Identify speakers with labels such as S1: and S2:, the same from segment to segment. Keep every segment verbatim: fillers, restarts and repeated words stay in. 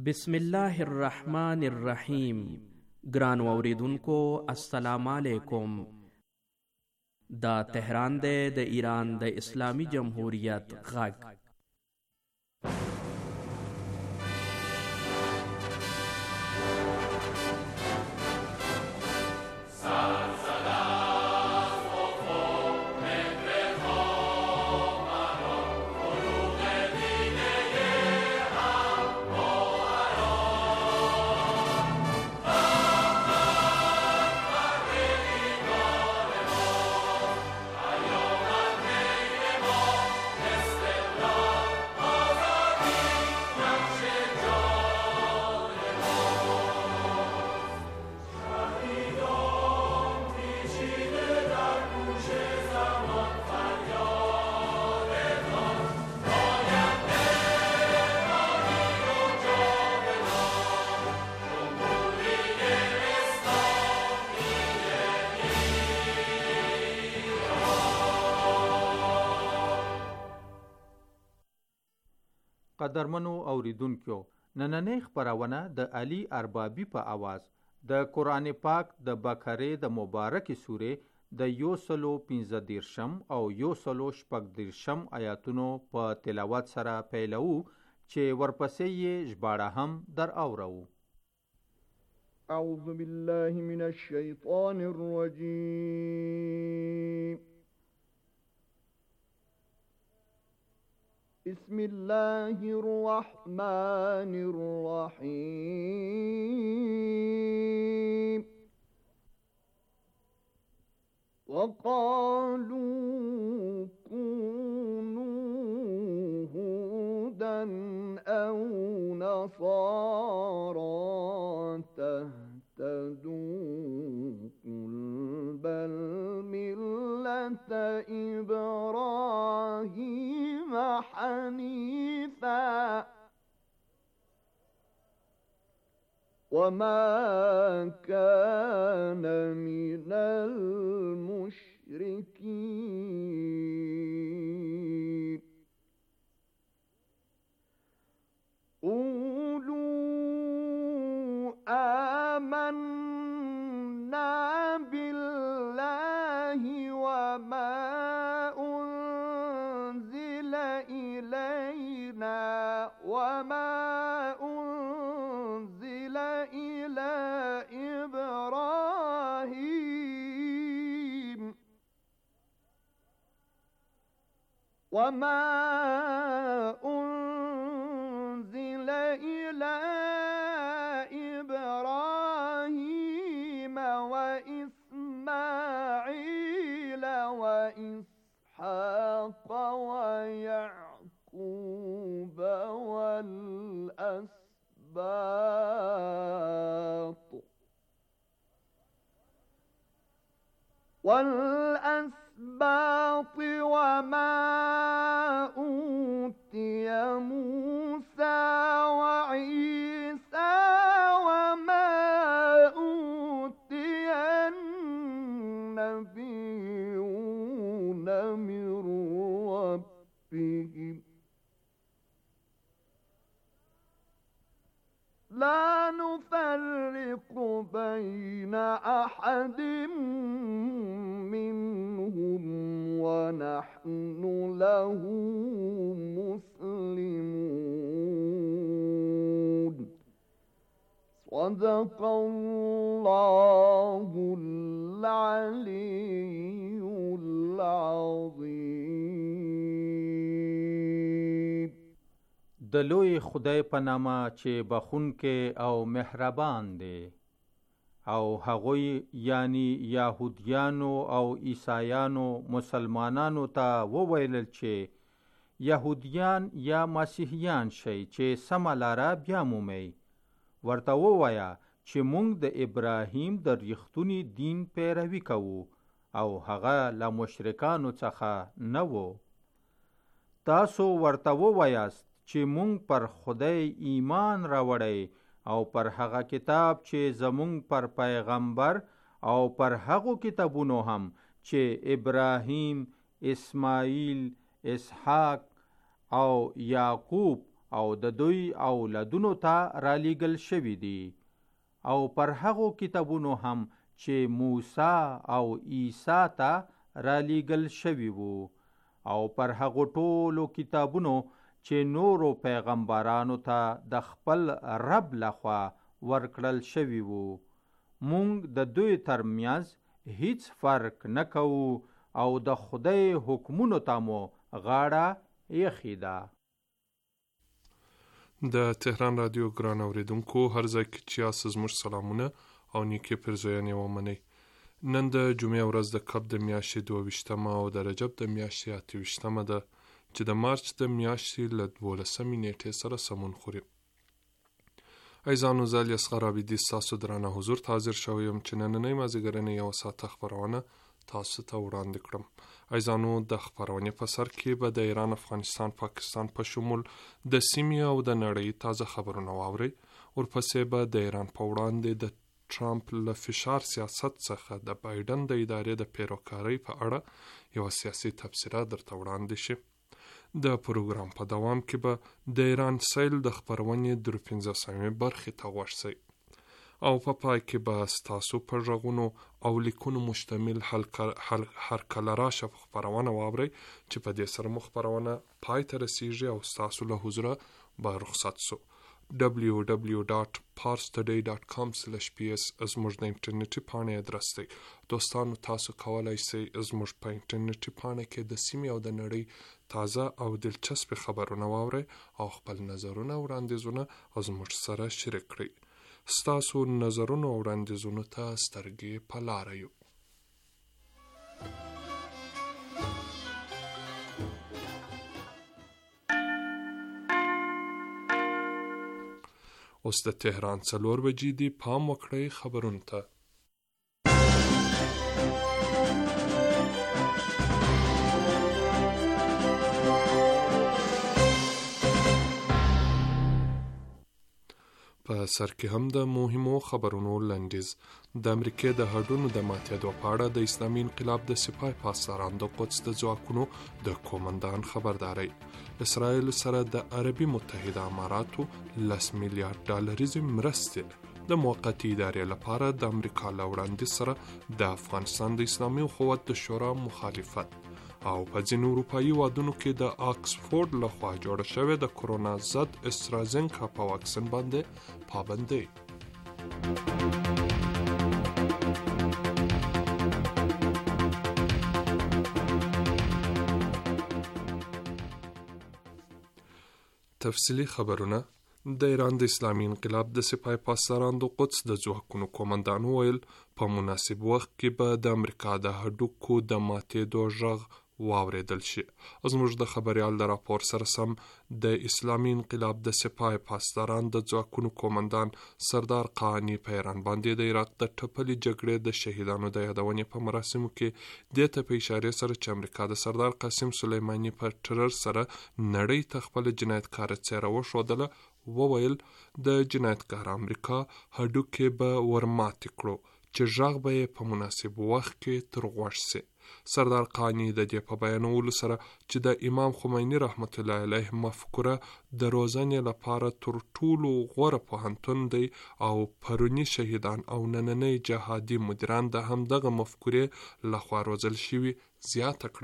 S1: بسم الله الرحمن الرحیم. ګران اوریدونکو السلام علیکم. دا تهران دی د ایران د اسلامی جمهوریت غږ.
S2: قدرمنو اوریدونکو، نننۍ خپرونه د علي اربابي په आवाज د قرآن پاک د بقره د مبارکې سورې د یو سلو پنځه دېرشم او یو سلو شپږ دېرشم آیاتونو په تلاوت سره پیلوو، چې ورپسې یې ژباړه هم در اورو.
S3: اعوذ بالله من الشیطان الرجیم. بسم الله الرحمن الرحيم. وقالوا كونوا هودا أو نصارى تهتدوا قل بل ملة إبراهيم حنيفا وما كان من المشركين. قولوا آمنا بالله وما أنزل إلينا وما أنزل إلى إبراهيم وما أنزل إلى إبراهيم وإسماعيل وإسحاق ويعقوب والأسباط والأسباط وما أوتي موسى وعيسى وما أوتي النبيون من ربهم لا نفرق بين أحد منهم ونحن له مسلمون. صدق الله العلي العظيم.
S2: د لوی خدای په نامه چې بخونکې او مهربان دی. او هغوی یعنی یهودیانو او عیسایانو مسلمانانو ته وویلل چې یهودیان یا مسیحیان شئ چې سمه لاره بیا مومئ. ورته ووایه چې موږ د ابراهیم د ریښتوني دین پیروي کوو او هغه له مشرکانو څخه نه و. تاسو ورته ووایاست چې مونږ پر خدای ایمان راوړی او پر هغه کتاب چې زمونږ پر پیغمبر او پر هغو کتابونو هم چې ابراهیم، اسماعیل، اسحاق او یعقوب او د دوی اولادونو ته رالیږل شوي دي او پر هغو کتابونو هم چې موسی او عیسی ته رالیږل شوي وو او پر هغو ټولو کتابونو چې نورو پیغمبرانو ته د خپل رب لخوا ورکړل شوي وو. مونږ د دوی ترمنځ هیڅ فرق نه کوو او د خدای حکمونو ته مو غاړه ایښې ده.
S4: د تهران رادیو ګران اوریدونکو هر ځای کې چې یاست زموږ سلامونه او نیکې پرزوینې ومنئ. نن د جمعې ورځ د کب د میاشتې دوه ویشتمه او د رجب د میاشتې اته ویشتمه ده چې د مارچ د میاشتې له دولسمې نیټې سره سمون خوري. ایزانو زه الیاس اصغر عابدي ستاسو درانه حضور ته حاضر شوی یم چې نننۍ مازدیګرنۍ یوه ساعته خپرونه تاسو ته وړاندې کړم. ایزانو د خپرونې په سر کې به د ایران، افغانستان، پاکستان په شمول د سیمې او د نړۍ تازه خبرونه واورئ. ورپسې به د ایران په وړاندې د ټرمپ له فشار سیاست څخه د بایډن د ادارې د پیروکارۍ په اړه یوه سیاسي تبصره درته وړاندې شي. د پروګرام په دوام کې به د ایران سیل د خپرونې درې پنځه سومې برخې ته غوږ شئ او په پای کې به ستاسو پر غږونو او لیکونو مشتمل هر کله راشه خپرونه واورئ چې په دې سره مو خپرونه پای ته رسیږي او ستاسو له حضوره به رخصت سو. دبلیو دبلیو ډاټ پارس ټوډے ډاټ کام سلیش پی اس زموږ د انټرنیټي پاڼې ادرس دی. دوستانو تاسو کولی شئ زموږ په انټرنیټي پاڼه کې د سیمې او د نړۍ تازه او دلچسپ خبرونه واورئ او خپل نظرونه او وړاندیزونه زموږ سره شریک کړئ. ستاسو نظرونو او وړاندیزونو ته سترګې په لاره یو. اوس د تهران څلور بجې دي. پام وکړئ خبرونو ته. په سر کې هم د مهمو خبرونو لنډیز. د امریکې د هډونو د ماتېدو په اړه د اسلامي انقلاب د سپاه پاسداران د قدس د ځواکونو د قومندان خبرداری. اسرائیل سره د عربي متحده اماراتو لس میلیارډ ډالریزې مرستې د موقتي ادارې لپاره د امریکا له وړاندیز سره د افغانستان د اسلامي اخوت د شورا مخالفت او په ځینو اروپایي هیوادونو کې د آکسفورډ لخوا جوړه شوې د کرونا ضد استرازینکا په واکسین باندې پابندۍ. تفصیلی خبرونه. د ایران د اسلامي انقلاب د سپاه پاسداران د قدس د ځواکونو قومندان وویل په مناسب وخت کې به د امریکا د هډوکو د ماتېدو غږ واوریدل شي. زموږ د خبریال د راپور سره سم د اسلامي انقلاب د سپاه پاسداران د ځواکونو قومندان سردار قانی په ایران باندې د عراق د ټپلې جګړې د شهیدانو د یادونې په مراسمو کې دې ته په اشاره سره چې امریکا د سردار قاسم سلیمانی په ټرر سره نړۍ ته خپل جنایتکار څیره وښودله وویل د جنایتکار امریکا هډوکې به ورماتې کړو چې غږ به یې په مناسب وخت کې تر غوږ سي. سردار قانی د دې په بیانولو سره چې د امام خمیني رحمت الله علیه مفکوره د روزنې لپاره تر ټولو غوره پوهنتون دی او پرونی شهیدان او نننۍ جهادي مدیران د همدغه مفکورې لخوا روزل شوي زیاته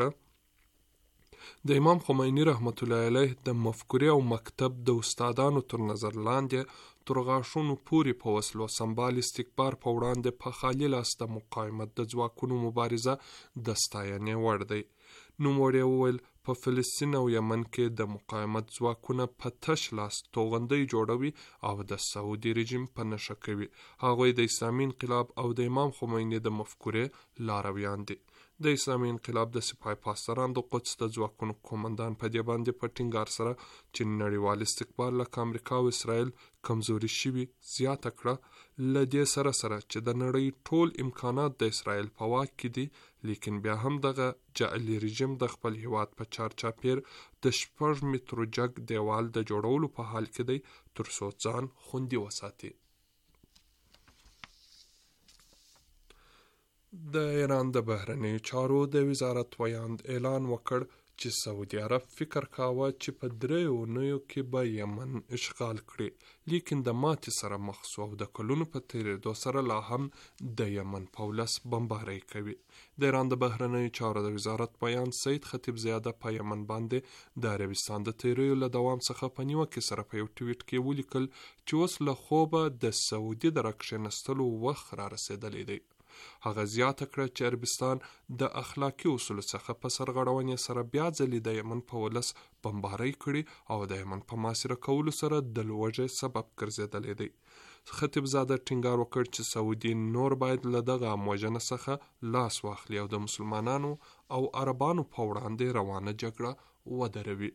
S4: کړه. د امام خمیني رحمت الله علیه د مفکورې او مکتب د استادانو تر نظر لاندې تر غاښونو پورې په وسلو سمبال استکبار په وړاندې په خالي لاس د مقاومت د ځواکونو مبارزه د ستاینې وړ دی. نوموړی وویل په فلسطین او یمن کې د مقاومت ځواکونه په تش لاس توغندۍ جوړوي او د سعودي رژیم په نښه کوي. هغوی د اسلامي انقلاب او د امام خمیني د مفکورې لارویان دي. د اسلامي انقلاب د سپاه پاسداران د قدس د ځواکونو قومندان په دې باندې په ټینګار سره چې نړیوال استکبار لکه امریکا او اسرائیل کمزوري شوي زیاته کړه. له دې سره سره چې د نړۍ ټول امکانات د اسرائیل په واک کې دي لیکن بیا هم دغه جعلي رژیم د خپل هیواد په چارچاپیر د شپږ مترو جګ دیوال د جوړولو په حال کې دی تر څو ځان خوندي وساتي. د ایران د بهرنیو چارو د وزارت ویاند اعلان وکړ چې سعودي عرب فکر کاوه چې په دریو اونیو کې به یمن اشغال کړي، لیکن د ماتې سره مخ شو او د کلونو په تېرېدو سره لا هم د یمن په ولس بمبارۍ کوي. د ایران د بهرنیو چارو د وزارت بیان سید خطیب زیاده په یمن باندې د عربستان د تیریو له دوام څخه په نیوکې سره په یو ټویټ کې ولیکل چې اوس له خوبه د سعودي د راکښېنستلو وخت را رسېدلی دی. هغه زیاته کړه چې عربستان د اخلاقي اصولو څخه په سرغړونې سره بیا ځلې د یمن په ولس بمبارۍ کړي او د یمن په محاصره کولو سره د لوږې سبب ګرځېدلی دی. خطیب زاده ټینګار وکړ چې سعودي نور باید له دغه امواجنه څخه لاس واخلي او د مسلمانانو او عربانو په وړاندې روانه جګړه ودروي.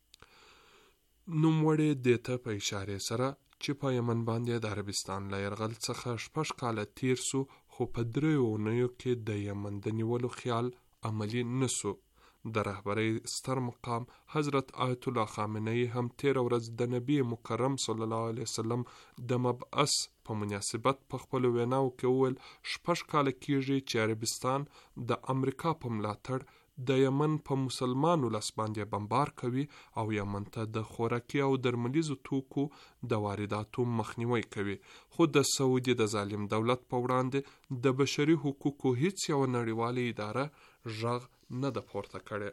S4: نوموړی دې ته په اشارې سره چې په یمن باندې د عربستان له یرغل څخه شپږ کاله تیر سو، خو په دریو اونیو کې د یمن د نیولو خیال عملی نسو. د رهبرۍ ستر مقام حضرت آیت الله خامنه‌ای هم تیر ورځ د نبی مکرم صلی الله علیه وسلم د مبعث په مناسبت په خپل ویناو کې وویل شپږ کاله کېږي چې عربستان د امریکا په ملاتړ د یمن په مسلمانو لاس باندې بمبار کوي او یمن ته د خوراکي او درملیزو توکو د وارداتو مخنیوي کوي، خو د سعودي د ظالم دولت په وړاندې د بشري حقوقو هیڅ یو نړیواله اداره غږ نه ده پورته کړی.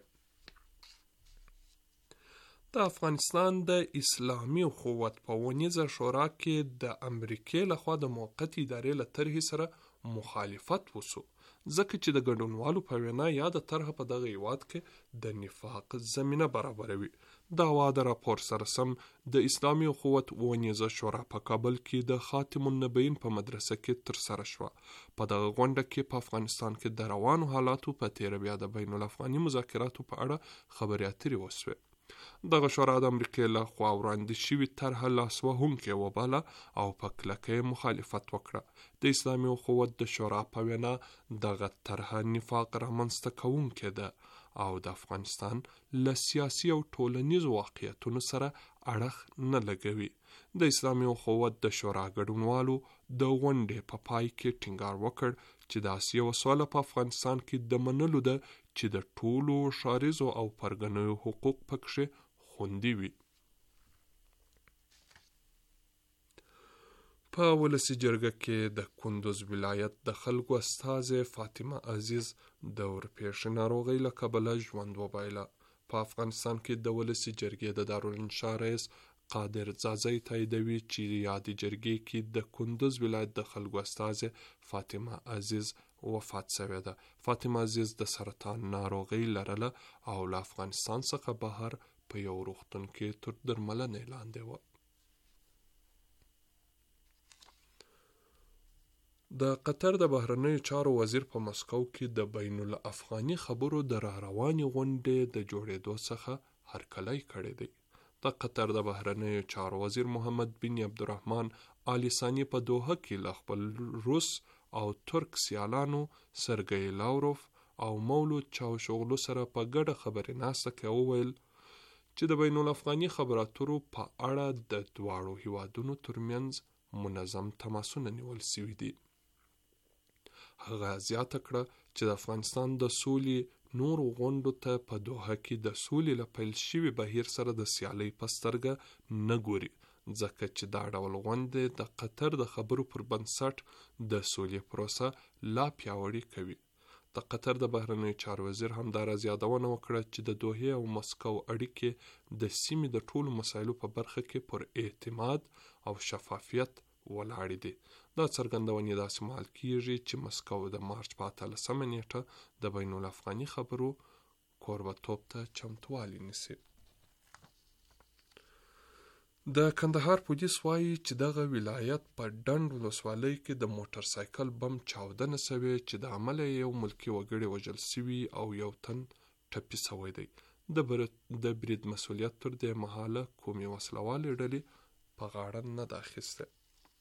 S4: د افغانستان د اسلامي قوت په ونیزه شورا کې د امریکې لخوا د موقتې ادارې له طرحې سره مخالفت وسو، ځکه چې د ګډونوالو په وینا یاده طرحه په دغه هیواد کې د نفاق زمینه برابروي. دا واده د راپور سره سم د اسلامي قوت ونیزه شورا په کابل کې د خاتم النبیین په مدرسه کې ترسره شوه. په دغه غونډه کې په افغانستان کې د روانو حالاتو په تیره بیا د بین الافغاني مذاکراتو په اړه خبرې اترې وسوې. دغه شورا د امریکې له خوا وړاندې شوې طرحه لاسوهونکې وباله او په کلکه مخالفت وکړه. د اسلامي قوت د شورا په وینا دغه طرحه نفاق رامنځته کوونکې ده او د افغانستان له سیاسي او ټولنیزو واقعیتونو سره اړخ نه لګوي. د اسلامي قوت د شورا ګډونوالو د غونډې په پای کې ټینګار وکړ چې داسې یوه سوله په افغانستان کې د منلو ده چې د ټولو ښاریزو او پرګنیو حقوق پکښې خوندي وي. په ولسي جرګه کې د کندوز ولایت د خلکو استازې فاطمه عزیز د ورپېښې ناروغۍ له کبله ژوند وبایله. په افغانستان کې د ولسي جرګې د دارالانشا رئیس قادر ځاځی تاییدوي چې یادې جرګې کې د کندوز ولایت د خلکو استازې فاطمه عزیز وفات شوې ده. فاطمه عزیز د سرطان ناروغۍ لرله او له افغانستان څخه بهر په یو روغتون کې تر درملنې لاندې وه. د قطر د بهرنیو چارو وزیر په مسکو کې د بین الافغاني خبرو د را روانې غونډې د جوړېدو څخه هرکلی کړی دی. د قطر د بهرنیو چارو وزیر محمد بن عبدالرحمن آل ثانی په دوحه کې له خپل روس او ترک سیالانو سرګی لاوروف او مولود چاوشوغلو سره په ګډه خبرې ناسته کې وویل چې د بین الافغاني خبرو اترو په اړه د دواړو هیوادونو ترمنځ منظم تماسونه نیول شوي دي. هغه زیاته کړه چې د افغانستان د سولې نورو غونډو ته په دوحه کې د سولې له پیل شوي بهیر سره د سیالۍ په سترګه نه ګوري، ځکه چې دا ډول غونډې د قطر د خبرو پر بنسټ د سولې پروسه لا پیاوړې کوي. د قطر د بهرنیو چارو وزیر همداراز یادونه وکړه چې د دوحې او مسکو اړیکې د سیمې د ټولو مسایلو په برخه کې پر اعتماد او شفافیت ولاړې دي. دا څرګندونې داسې مهال کېږي چې مسکو د مارچ په اتلسمه نیټه د بین الافغاني خبرو کوربه‌توب ته چمتووالی نیسي. د کندهار پولیس وایي چې دغه ولایت په ډنډ ولسوالۍ کې د موټر سایکل بم چاودنه شوې چې د عمله یو ملکي وګړی وژل شوي او یو تن ټپي شوی دی. د برید مسؤلیت تر دې مهاله کومې وسلوالې ډلې په غاړه نه ده اخیسته.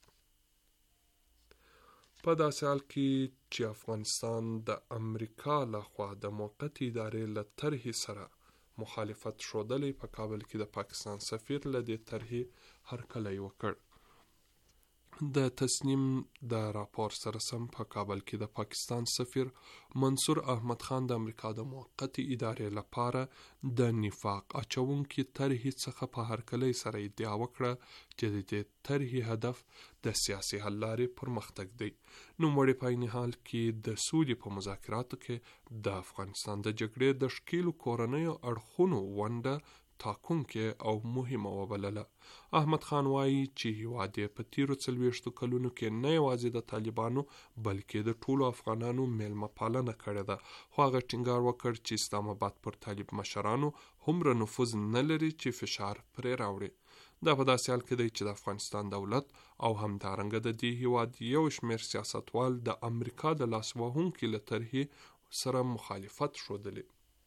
S4: په داسې حال کې چې افغانستان د امریکا لخوا د موقتې ادارې له طرحې سره مخالفت ښودلی، په کابل کې د پاکستان سفیر له دې طرحې هرکلی وکړ. د تصنیم د راپور سره سم په کابل کې د پاکستان سفیر منصور احمد خان د امریکا د موقتې ادارې لپاره د نفاق اچونکي طرحې څخه په هرکلۍ سره ادعا وکړه چې د دې طرحې هدف د سیاسي حل لارې پرمختګ دی. نوموړي په عین حال کې د سولې په مذاکراتو کې د افغانستان د جګړې د ښکېلو کورنیو اړخونو ونډه ټاکونکې او مهمه وبلله. احمد خان وایي چې هیواد یې په تیرو څلوېښتو کلونو کې نه یوازې د طالبانو بلکې د ټولو افغانانو میلمه پالنه کړې ده، خو هغه ټینګار وکړ چې اسلام آباد پر طالب مشرانو هومره نفوذ نه لري چې فشار پرې راوړي. دا په داسې حال کې دی چې د افغانستان دولت او همدارنګه د دې هیواد یو شمېر سیاستوال د امریکا د لاس وهونکي له طرحې سره مخالفت ښودلی.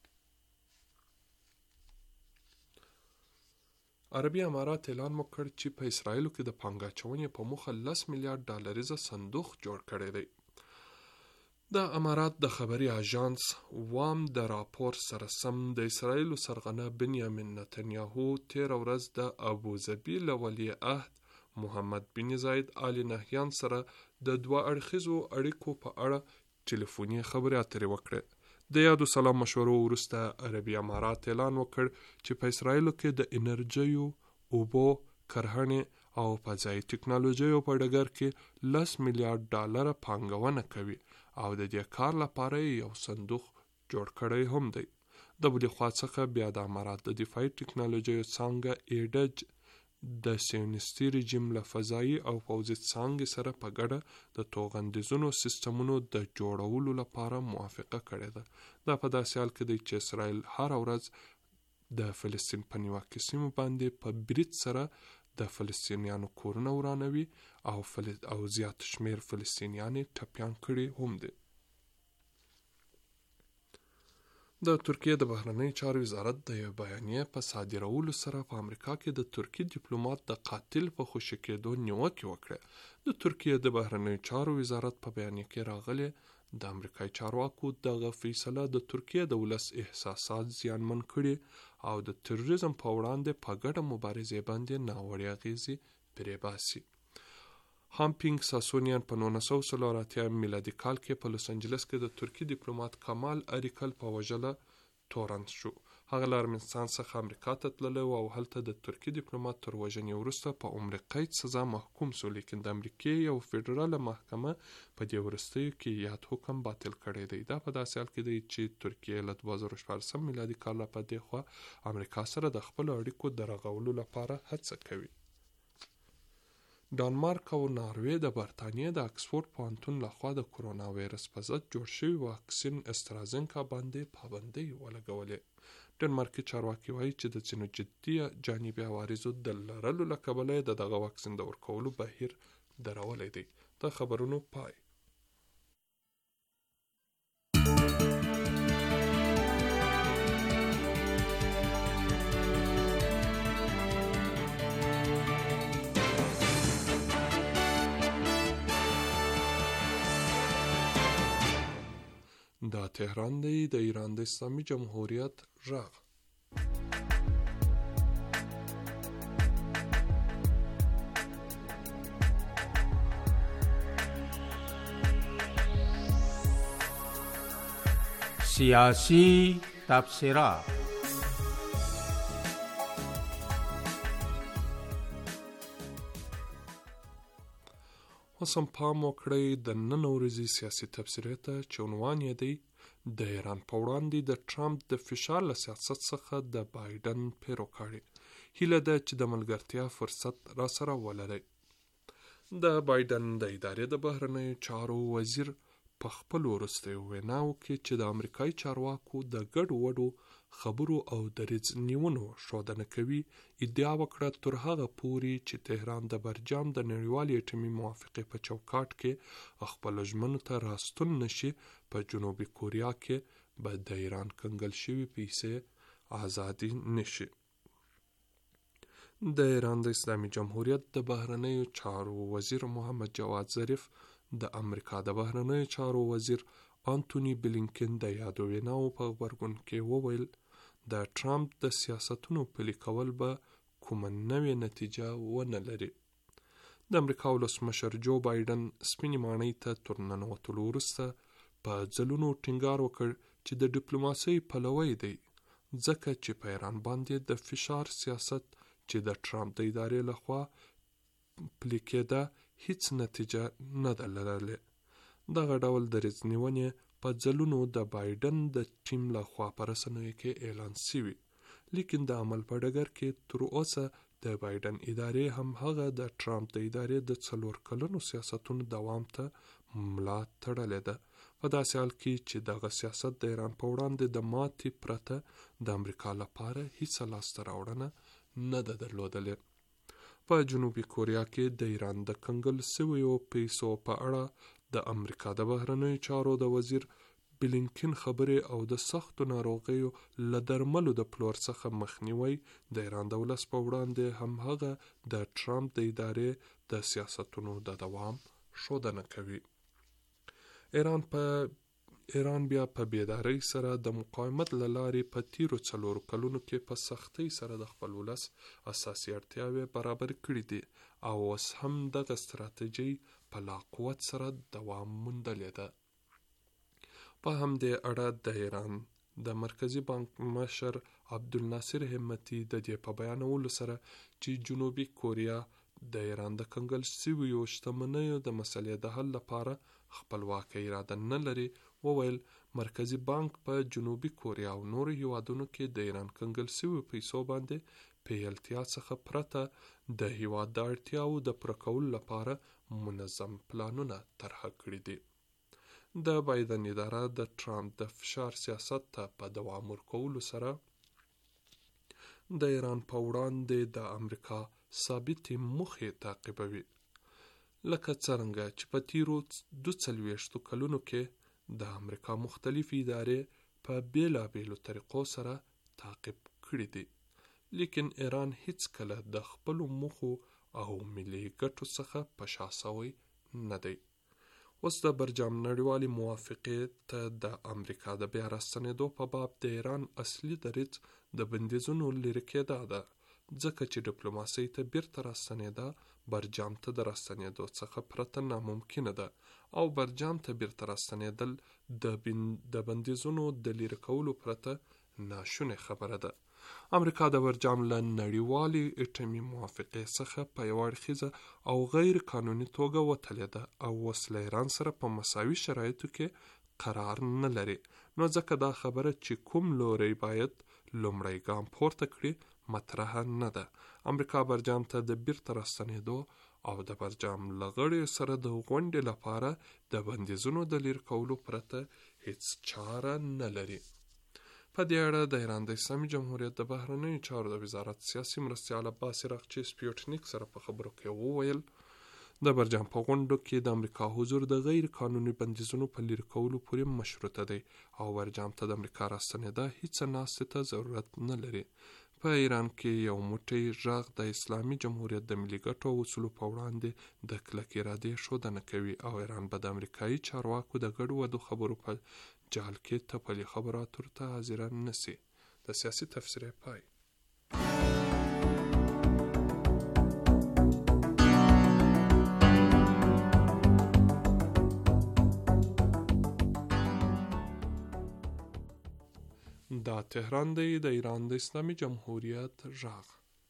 S4: عربي امارات اعلان وکړ چې په اسرائیلو کې د پانګه اچونې په موخه لس میلیارډ ډالریزه صندوق جوړ کړی دی. د امارات د خبري اژانس وام د راپور سره سم د اسرائیلو سرغنه بنیامین نتنیاهو تیر ورځ د ابوظبي له ولی عهد محمد بن زاید آل نهیان سره د دوه اړخیزو اړیکو په اړه ټلیفوني خبرې اترې وکړې. د یادو سلام مشورو وروسته عربي امارات اعلان وکړ چې په اسرائیلو کې د انرژیو، اوبو، کرهڼې او فضایي ټکنالوژیو په ډګر کې لس میلیارډ ډالره پانګونه کوي او د دې کار لپاره یو صندوق جوړ کړی هم دی. د بلې خوا څخه بیا د امارات د دفاعي ټکنالوژیو څانګه ایډج د سیونستي رژیم له فضایي او پوځي څانګې سره په ګډه د توغندیزونو سیستمونو د جوړولو لپاره موافقه کړې ده. دا په داسې حال کې دی چې اسرائیل هر ورځ د فلسطین په نیواکې سیمو باندې په برید سره د فلسطینیانو کورونه ورانوي او, فل... او زیات شمیر فلسطینیان ټپیان کړي هم دي. د ترکیه د بهرنی چارو وزارت د یو بیانیه په صادرولو سره په امریکا کې د ترکی ډیپلوماټ د قاتل په خوشي کېدو نیوکې وکړه. د ترکیه د بهرنی چارو وزارت په بیانیه کې راغلي د امریکایي چارواکو دغه فیصله د ترکیه د ولس احساسات زیانمن کړي او د تروریزم په وړاندې په ګډه مبارزې باندې ناوړه اغیزې پرې باسي. هامپینګ ساسونیان په نولس سوه څلور اتیا میلادي کال کې په لوس انجلس کې د ترکی ډیپلوماټ کمال اریکل په وژله تورن شو. هغه له ارمنستان څخه امریکا ته تللی او هلته د ترکی ډیپلوماټ تر وژنې وروسته په عمر قید سزا محکوم شو، لیکن د امریکې یو فدراله محکمه په دې وروستیو کې یاد حکم باطل کړی دی. دا په داسې حال کې دی چې ترکیه له دوه زره شپاړسم میلادي کال په دې خوا امریکا سره د خپلو اړیکو د رغولو لپاره هڅه کوي. ډانمارک او ناروې د برطانیې د اکسفورډ پوهنتون لخوا د کرونا وایرس په ضد جوړ شوي واکسین استرازینکا باندې پابندۍ ولګولې. ډنمارکي چارواکي وایي چې د ځینو جدي جانبي عوارضو د لرلو له کبله د دغه واکسین د ورکولو بهیر درولی دی. د خبرونو پای. دا تهران دی، د ایران د اسلامي جمهوریت غږ.
S2: سیاسی تبصرات.
S4: اوس هم پام وکړئ د نن ورځې سیاسي تبصرې ته چې عنوان یې دی د ایران په وړاندې د ټرمپ د فشار له سیاست څخه د بایدن پیروکاري. هیله ده چې د ملګرتیا فرصت را سره ولرئ. د بایدن د ادارې د بهرنیو چارو وزیر په خپل وروستیو ویناو کې چې د امریکایي چارواکو د ګډ وډو خبرو او دریځ نیونو ښودنه کوي ادعا وکړه تر هغه پورې چې تهران د برجام د نړیوالې اټومي موافقې په چوکاټ کې خپلو ژمنو ته راستون نشي، په جنوبي کوریا کې به د ایران کنګل شوي پیسې ازادي نشي. د ایران د اسلامي جمهوریت د بهرنیو چارو وزیر محمد جواد ظریف د امریکا د بهرنیو چارو وزیر انټونی بلینکن د یادو ویناو په غبرګون کې وویل د ټرمپ د سیاستونو پلي کول به کومه نوې نتیجه ونه لري. د امریکا ولسمشر جو بایډن سپینې ماڼۍ ته تر ننوتلو وروسته په ځلونو ټینګار وکړ چې د ډیپلوماسۍ پلوی دی، ځکه چې په ایران باندې د فشار سیاست چې د ټرمپ د ادارې لخوا پلي کېده هیڅ نتیجه نه ده لرلې. دغه ډول دریځ نیونې په ځلونو د بایډن د ټیم لخوا په رسنیو کې اعلان شوي، لیکن د عمل په ډګر کې تر اوسه د بایډن ادارې هم هغه د ټرمپ د ادارې د څلور کلنو سیاستونو دوام ته ملا تړلې ده، په داسې حال کې چې دغه سیاست د ایران په وړاندې د ماتې پرته د امریکا لپاره هیڅ لاسته راوړنه نه ده درلودلې. په جنوبي کوریا کې د ایران د کنګل شویو پیسو په اړه د امریکا د بهرنیو چارو د وزیر بلینکن خبرې او د سختو ناروغیو له درملو د پلور څخه مخنیوی د ایران د ولس په وړاندې هم هغه د ټرمپ د ادارې د سیاستونو د دوام ښودنه کوي. ایران په ایران بیا په بیدارۍ سره د مقاومت له لارې په تیرو څلورو کلونو کې په سختۍ سره د خپل ولس اساسي اړتیاوې برابر کړي دي او اوس هم دغه ستراتیژۍ په لا قوت سره دوام موندلې ده. په همدې اړه د ایران د مرکزی بانک مشر عبدالناصر همتی د دې په بیانولو سره چې جنوبي کوریا د ایران د کنګل شویو شتمنیو د مسلې د حل لپاره خپلواکه اراده نه لري، وویل مرکزی بانک په جنوبي کوریا او نورو هیوادونو کې د ایران کنګل شویو پیسو باندې پیلتیا څخه پرته د هیواد د اړتیاو د پوره کولو لپاره منظم پلانونه طرح کړي دي. د بایدن اداره د ټرمپ د فشار سیاست ته په دوام ورکولو سره د ایران په وړاندې د امریکا ثابتې موخې تعقیبوي، لکه څرنګه چې په تیرو دوه څلوېښتو کلونو کې د امریکا مختلفې ادارې په بیلابیلو طریقو سره تعقیب کړي دي، لیکن ایران هیڅ کله د خپلو موخو او ملي ګټو څخه په شا سوی نه دی. اوس د برجام نړیوالې موافقې ته د امریکا د بیا راستنېدو په باب د ایران اصلي دریځ د بندیزونو لرې کېدا ده، ځکه چې ډیپلوماسۍ ته بیرته راستنېدا برجام ته د راستنېدو څخه پرته ناممکنه ده او برجام ته بیرته راستنېدل د بندیزونو د لرې کولو پرته ناشونې خبره ده. امریکا د برجام له نړیوالې اټومي موافقې څخه په یوه اړخیزه او غیر قانوني توګه وتلېده او اوس له ایران سره په مساوي شرایطو کې قرار نه لري، نو ځکه دا خبره چې کوم لوری باید لومړی ګام پورته کړي مطرحه نه ده. امریکا برجام ته د بیرته راستنېدو او د برجام له غړیو سره د غونډې لپاره د بندیزونو د لرې کولو پرته هیڅ چاره نه لري. په دې اړه د ایران د اسلامي جمهوریت د بهرنیو چارو د وزارت سیاسي مرستیال عباس عراقچي سپیوټنیک سره په خبرو کې وویل د برجام په غونډو کې د امریکا حضور د غیر قانوني بندیزونو په لرې کولو پورې مشروطه دی او برجام ته د امریکا راستنېدا هیڅ ناستې ته ضرورت نه لري. په ایران کې یو موټی غږ د اسلامي جمهوریت د ملي ګټو او اصولو په وړاندې د کلک ارادې ښودنه کوي او ایران به د امریکایي چارواکو د ګډوډو خبرو په جال کې تپلي خبرو اترو ته حاضره نشي. د سیاسي تفسیر پای. دا تهران دی، د ایران د اسلامي جمهوریت غږ.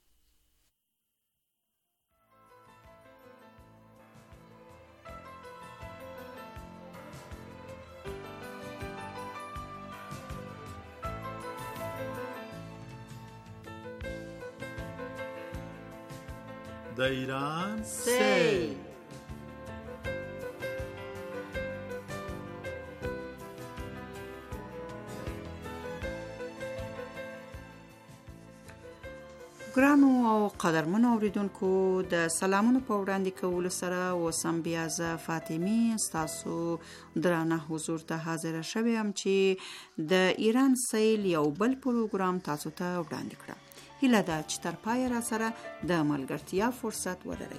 S5: د ایران سیل.
S6: ګرانو او قدرمنو اوریدونکو، د سلامونو په وړاندې کولو سره اوسم بیا زه فاطمی ستاسو درانه حضور ته حاضر شوم چې د ایران سیل یو بل پروګرام تاسو ته وړاندې کړم. هیله ده چې تر پای را سره د ملګرتیا فرصت ولرئ.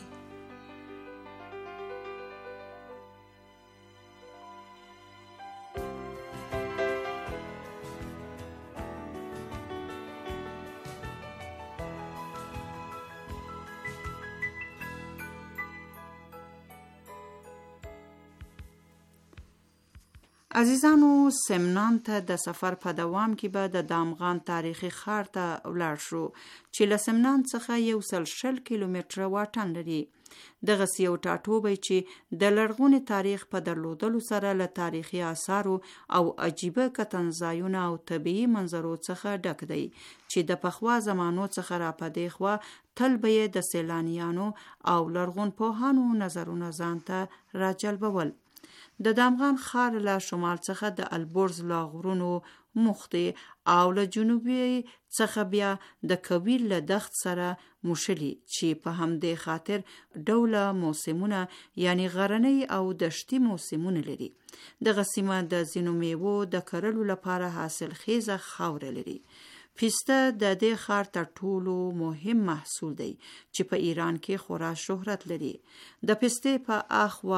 S6: عزیزانو، سمنان ته د سفر په دوام کې به د دامغان تاریخي ښار ته ولاړ شو چې له سمنان څخه یو سل شل کیلومتره واټن لري. دغسې یو ټاټوبی چې د لرغوني تاریخ په درلودلو سره له تاریخي آثارو او عجیبه کتنځایونو او طبیعي منظرو څخه ډک دی چې د پخوا زمانو څخه را پدې خوا تل به یې د سیلانیانو او لرغون پوهانو نظرونه ځان ته راجلبول. د دامغان ښار له شمال څخه د البرز لا غرونو مخ دی او له جنوبي څخه بیا د کویل له دښت سره موشلي چې په همدې خاطر ډوله موسمونه یعنی غرنۍ او دشتي موسمونه لري. دغه سیمه د ځینو میوو د کرلو لپاره حاصل خیزه خاوره لري. پسته د دې ښار تر ټولو مهم محصول دی چې په ایران کې خورا شهرت لري. د پستې په اخوا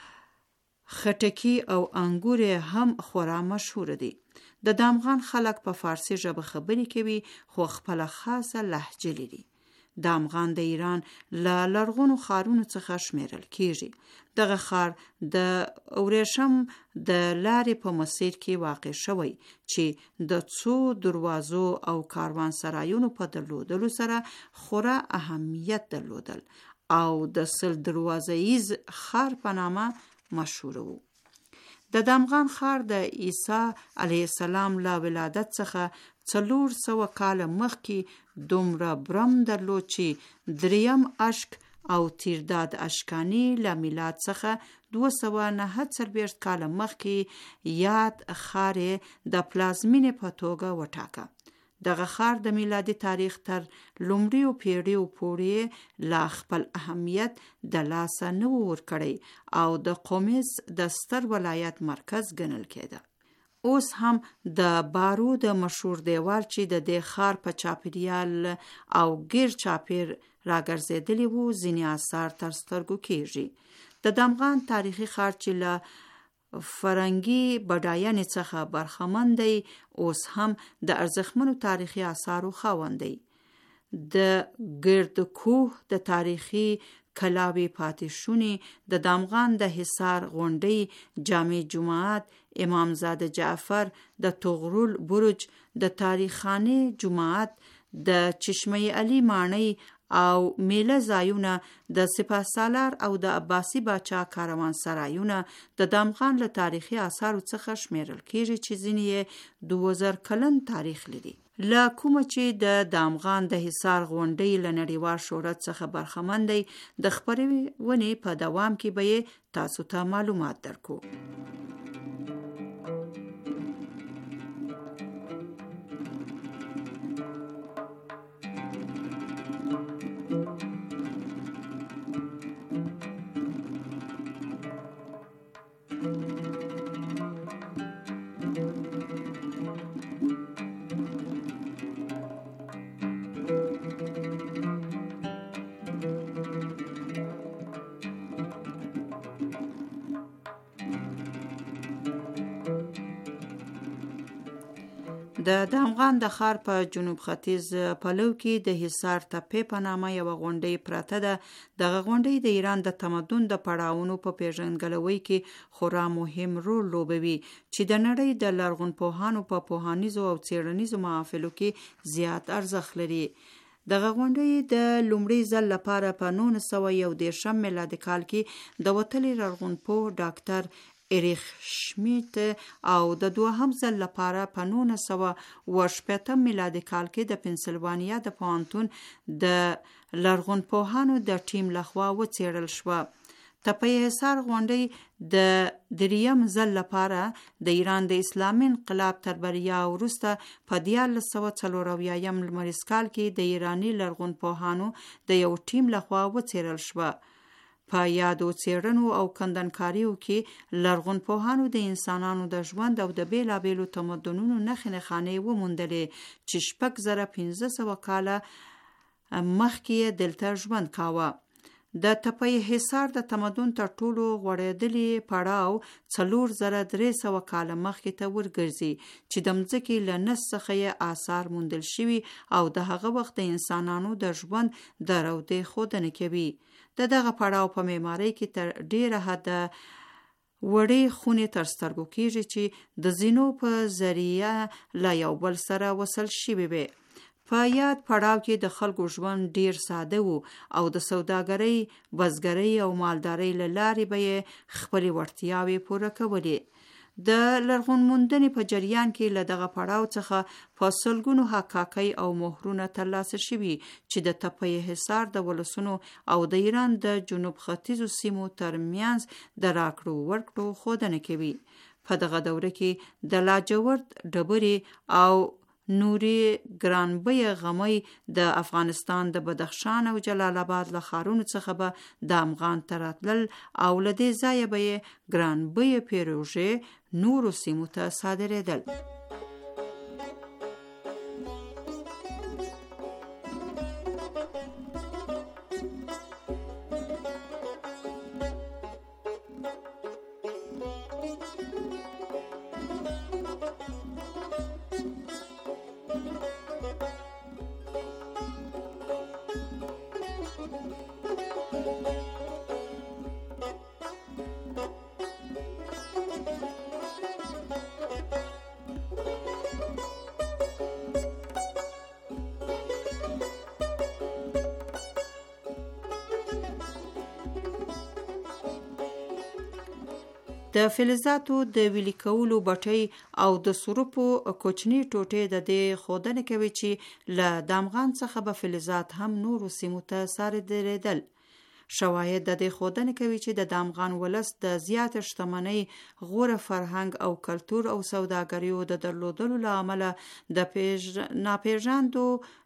S6: خټکی او انګور هم خورا مشهور دي. د دامغان خلک په فارسی ژبه خبرې کوي خو خپل خاصه لهجه لري. دامغان د ایران له لرغونو ښارونو څخه شمیرل کیږي. دغه ښار د اورشم د لارې په مسیر کې واقع شوی چې د څو دروازو او کاروان سرایونو په درلودلو سره خورا اهمیت درلودل او د سل دروازه‌ایز ښار په نامه مشهور وو. د دامغان ښار د عیسی علیه السلام له ولادت څخه څلور سوه کاله مخکې دومره برم درلود چې دریم اشک او تیرداد اشکانی له میلاد څخه دوه سوه نهه څلوېښت کاله مخکې یاد ښار د پلازمینې په توګه وټاکه. دغه ښار د میلادي تاریخ تر لومړیو پیړیو پورې لا خپل اهمیت د لاسه نه و ورکړی او د قومیز د ستر ولایت مرکز ګڼل کېده. اوس هم د بارو د مشهور دیوال چې د دې ښار په چاپیریال او ګیر چاپیر راګرځېدلی وو ځینې آثار تر سترګو کېږي. د دامغان تاریخي ښار چې له فرنګي بډاینې څخه برخمن دی اوس هم د ارزښتمنو تاریخي آثارو خاوند دی. د ګرد کوه د تاریخي کلاوی پاتې شونې د دامغان د حصار غونډۍ جامع جماعت امامزاده جعفر د طغرل برج د تاریخانه جماعت د چشمه علی ماڼۍ او میله ځایونه د سپاه سالار او د عباسی باچا کاروان سرایونه د دامغان له تاریخي آثارو څخه شمیرل کېږي چې ځینې دوه زره کلن تاریخ لري. له کومه چې د دامغان د حصار غونډۍ له نړیوال شهرت څخه برخمن دی د خپرونې په دوام کې به یې تاسو ته معلومات درکو. د دامغان د ښار په جنوب ختیځ پلو کې د حصار تپې په نامه یوه غونډۍ پرته ده. دغه غونډۍ د ایران د تمدن د پړاوونو په پیژندګلوۍ کې خورا مهم رول لوبوي چې د نړۍ د لرغون پوهانو په پوهانیزو او څیړنیزو محافلو کې زیات ارزښت لري. دغه غونډۍ د لومړي ځل لپاره په نولس سوه یو دېرشم میلادي کال کې د وتلي لرغون پوه ډاکټر اریخ شمیت او د دوهم ځل لپاره په نولس سوه اوه شپېتم میلادي کال کې د پنسلوانیا د پوهنتون د لرغون پوهانو د ټیم لخوا وڅېړل شوه. تپه حصار غونډۍ د دریم ځل لپاره د ایران د اسلامي انقلاب تر بریا وروسته په دیارلس سوه څلور اویایم لمریز کال کې د ایراني لرغون پوهانو د یو ټیم لخوا وڅېړل شوه. په یادو څېړنو او کندنکاریو کې لرغون پوهانو د انسانانو د ژوند او د بیلابیلو تمدنونو نښې نښانې وموندلې چې شپږ زره پنځه سوه کاله مخکې دلته ژوند کاوه. د تپه حصار د تمدن تر ټولو غوړېدلي پړاو څلور زره درې سوه کاله مخکې ته ورګرځي چې د مځکې له نس څخه یې آثار موندل شوي او د هغه وخت د انسانانو د ژوند د رودې ښودنه کوي. د دغه پړاو په معمارۍ کې تر ډیره حده وړې خونې تر سترګو کېږي چې د زینو په ذریعه له یو بل سره وصل شوي وي. په یاد پړاو کې د خلکو ژوند ډیر ساده وو او د سوداګرۍ، بزګرۍ او مالدارۍ له لارې به یې خپلې وړتیاوې پوره کولې. د لرغون موندنې په جریان کې له دغه پړاو څخه په سلګونو حقاقۍ او مهرونه ترلاسه شوي چې د تپه حصار د ولسونو او د ایران د جنوب ختیځو سیمو ترمنځ د راکړو ورکړو ښودنه کوي. په دغه دوره کې د لاجورد ډبرې او نوري ګرانبیه غمي د افغانستان د بدخشان او جلال آباد له ښارونو څخه به د افغان ته راتلل او له دې ځایه به یې ګرانبیه پیروژې نورو سیمو ته صادرېدل. د فلزاتو د ویلي کولو بټۍ او د سروپو کوچني ټوټې د دې ښودنه کوي چې له دامغان څخه به فلزات هم نورو سیمو ته صادرېدل. شواهد د دې ښودنه کوي چې د دامغان ولس د زیات شتمنۍ، غوره فرهنګ او کلتور او سوداګریو د درلودلو له امله د پیژ... ناپېژاندو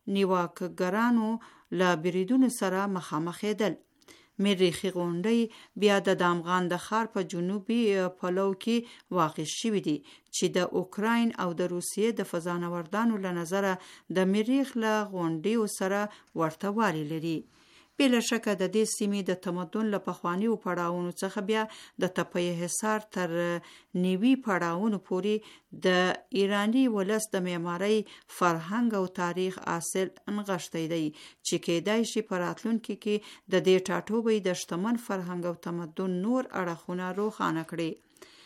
S6: نیواکګرانو له بریدونو سره مخامخېدل. مریخي غونډۍ بیا د دامغان د ښار په جنوبي پلو کې واقع شوي دي چې د اوکراین او د روسیې د فضانوردانو له نظره د مریخ له غونډیو سره ورته والی لري. بلا شکه د دې سیمې د تمدن له پخوانیو پړاوونو څخه بیا د تپه حصار تر نیوي پړاوونو پورې د ایرانی ولس د معمارۍ، فرهنګ او تاریخ اصل انغښتی دی چې کېدای شي په راتلونکي کې د دې ټاټوبۍ د شتمن فرهنګ او تمدن نور اړخونه روښانه کړي.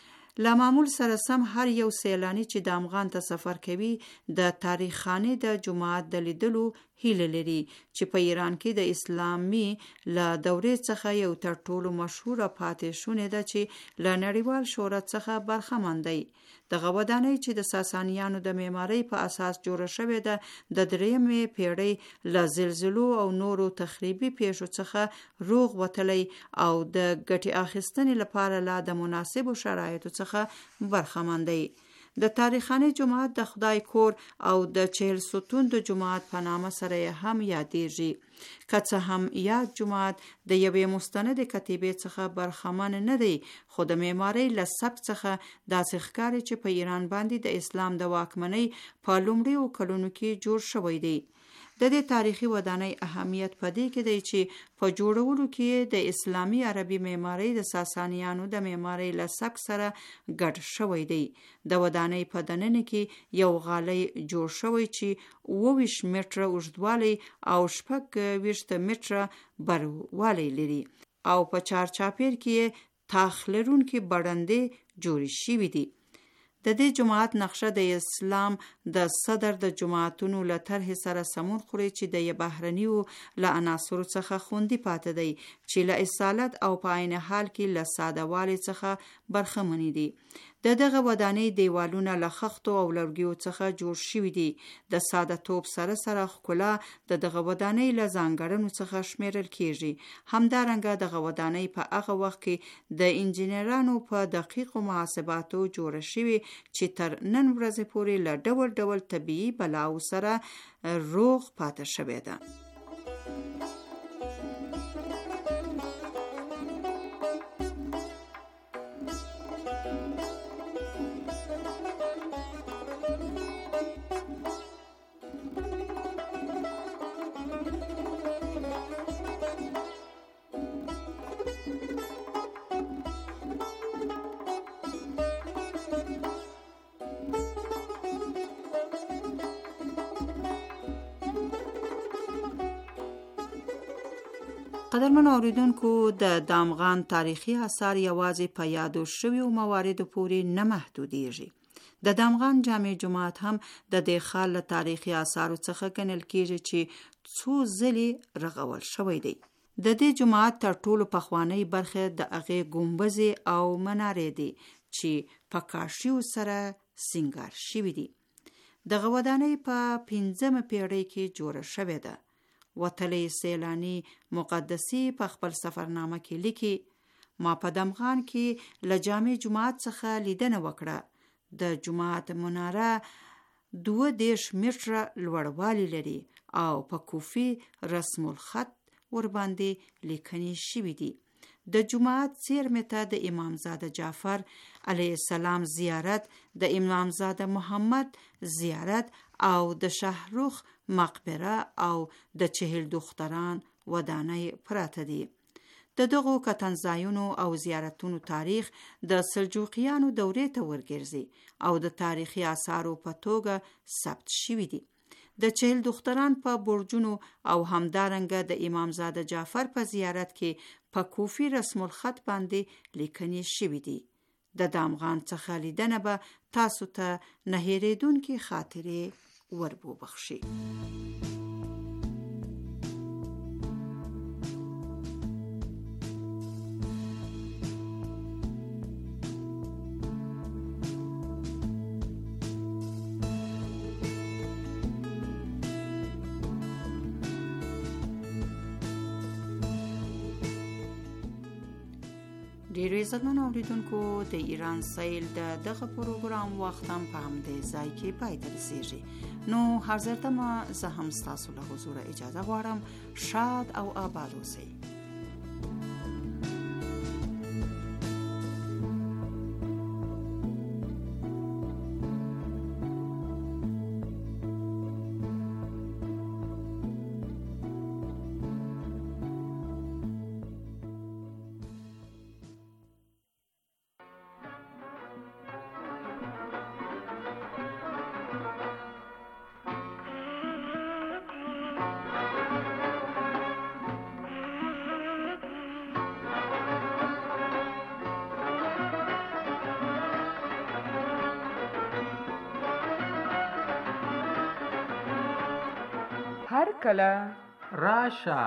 S6: له معمول سره سم هر یو سیلانی چې د افغان ته سفر کوي د تاریخ خانې د جماعت د لیدلو هیله لري چې په ایران کې د اسلامي له دورې څخه یو تر ټولو مشهوره پاتې شونې ده چې له نړیوال شهرت څخه برخمن دی. دغه ودانۍ چې د ساسانیانو د معمارۍ په اساس جوړه شوې ده د درېیمې پیړۍ له زلزلو او نورو تخریبي پیښو څخه روغ وتلی او د ګټې اخیستنې لپاره لا د مناسبو شرایطو څخه برخمن دی. د تاریخانه جماعت د خدای کور او د چهل ستون د جماعت په نامه سره هم یادېږي. که څه هم یاد جماعت د یوې مستند کتیبې څخه برخمن نه دی، خو د معمارۍ له سبک څخه داسې ښکاري چې په ایران باندې د اسلام د واکمنۍ په لومړیو کلونو کې جوړ شوی دی. د دې تاریخي ودانۍ اهمیت په دې کې دی چې په جوړولو کې د اسلامي عربي معمارۍ د ساسانیانو د معمارۍ له سبک سره ګډ شوی دی. د ودانۍ په دننه کې یو غالی جوړ شوی چې اوه ویشت متره اوږدوالی او شپږ ویشت متره بروالی لري او په چارچاپیر کې تاخ لرونکي بړندې جوړې شوي دي. د دې جماعت نقشه د اسلام د صدر د جماعتونو له طرحې سره سمون خوري چې د یې بهرنیو له عناصرو څخه خوندي پاتې دی چې له اصالت او په عین حال کې له ساده والي څخه برخمنې دي. د دغه ودانۍ دیوالونه له خښتو او لرګیو څخه جوړ شوي دي. د ساده توب سره سره ښکلا د دغه ودانۍ له ځانګړنو څخه شمیرل کیږي. همدارنګه دغه ودانۍ په هغه وخت کې د انجینرانو په دقیقو محاسباتو جوړه شوې چې تر نن ورځې پورې له ډول ډول طبیعي بلاو سره روغ پاتې شوې ده. قدرمن اوریدونکو د دامغان تاریخي آثار یوازې په یادو شویو مواردو پورې نه محدودیږي. د دامغان جامع جماعت هم د دې ښار له تاریخي آثارو څخه ګڼل کیږي چې څو ځلې رغول شوی دی. د دې جماعت تر ټولو پخوانی برخه د هغې ګنبزې او منارې دي چې په کاشیو سره سینګار شوي دي. دغه ودانۍ په پنځمه پیړۍ کې جوړه شوې ده. وتلی سیلانی مقدسی په خپل سفرنامه کې لیکي: ما په دامغان کې له جامع جماعت څخه لیدنه وکړه. د جماعت مناره دوه دېرش متره لوړوالی لري او په کوفي رسم الخط ورباندې لیکنې شوي دي. د جماعت څیرمې ته د امامزاده جعفر علیه السلام زیارت، د امامزاده محمد زیارت او د شاهروخ مقبره او د چهل دختران ودانۍ پراته دي. د دغو کتنځایونو او زیارتونو تاریخ د سلجوقیانو دورې ته ورګرځي او د تاریخي آثارو په توګه ثبت شوي دي. د چهل دختران په برجونو او همدارنګه د امامزاده جعفر په زیارت کې په کوفي رسم الخط باندې لیکنې شوي دي. د دامغان څخه لیدنه به تاسو ته نه هېرېدونکې خاطرې وربوبخشي. ډیرو عزتمنو اوریدونکو، د ایران سیل د دغه پروګرام وخت هم په همدې ځای کې پای ته رسیږي. نو هر ځلته زه هم ستاسو له حضوره اجازه غواړم. شاد او آباد اوسئ.
S7: هر کله
S2: راشه.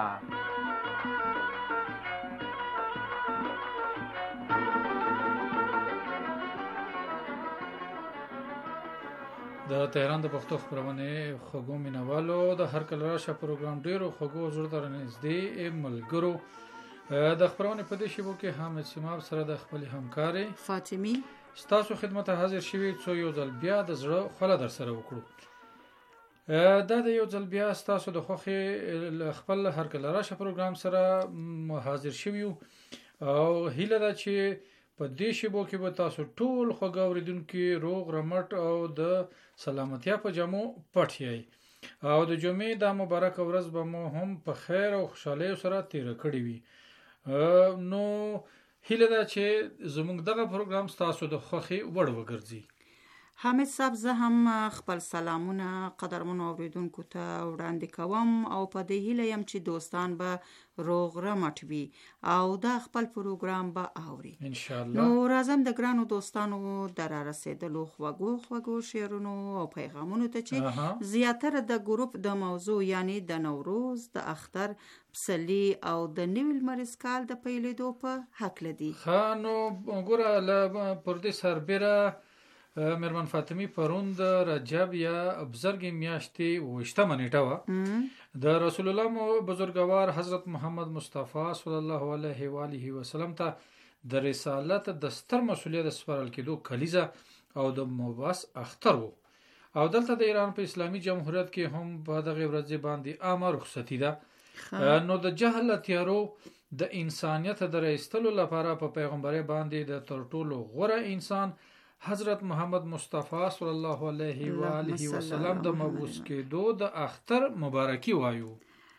S8: د تهران د پښتو خبرونه خوګو مینوالو د هر کله راشه پروګرام ډیرو خوګو زړه ته نږدې ملګرو. د خبرونه په دې شیبو کې حامد سیماب سره د خپل همکاري
S6: فاطمی
S8: ستاسو خدمت حاضر شوی څو یو ځل بیا د زړه خله در سره وکړو. دا د یو ځل بیا ستاسو د خوخي خپل هر کله راشه پروګرام سره حاضر شوی او هیله ده چې په دې شیبو کې به تاسو ټول خوږ اوریدونکو روغ رمټ او د سلامتیا په جامو پټ یې او د جمعې د مبارک ورځ به مو هم په خیر او خوشحالۍ سره تیر کړی وي. نو هیله ده چې زموږ دغه پروګرام تاسو د خوخي وړ وګرځي.
S6: حامد صاحب، زه هم خپل سلامونه قدرمنو اوریدونکو ته وړاندې کوم او په دې هیله یم چې دوستان به روغ رمټ وي او دا خپل پروګرام به اوري
S8: ان شاء الله.
S6: نو راځم د ګرانو دوستانو در رسیدلو خوږو خوږو شعرونو او پیغامونو ته چې زیاتره د ګروپ د موضوع یعنی د نوروز، د اختر، پسرلی او د نوي لمریز کال د پیلېدو په حق لدی.
S8: ها نو ګوره له پردې سربېره مرمن فاطمی پرون د رجب یا ابزرګ میاشتې وشتمه نیټه وه د رسول الله بزرګوار حضرت محمد مصطفی صلی الله علیه و آله وسلم ته د رسالت د ستر مسؤلیت سپارل کېدو کلیزه او د مبعث اختر وو او دلته د ایران په اسلامي جمهوریت کې هم په دغه ورځ باندې عامه رخصتي ده. نو د جهل تیارو د انسانیت د رایستلو لپاره په پیغمبري باندې د تر ټولو غوره انسان حضرت محمد مصطفی صلی الله علیه و آله وسلم د مبعوث کېدو د اختر مبارکي وایو.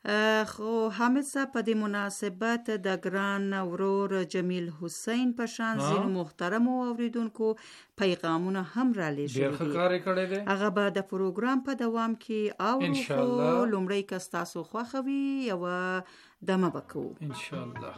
S6: خو حامد صاحب په دې مناسبت د ګران ورور جمیل حسین په شان ځینو محترمو اوریدونکو پیغامونه هم را لېږلي
S8: ډېر ښه کار یې کړی دی.
S6: هغه به د پروګرام په دوام کې اورو، خو لومړی که ستاسو خوښه وي یوه دمه به کوو
S8: انشاءالله.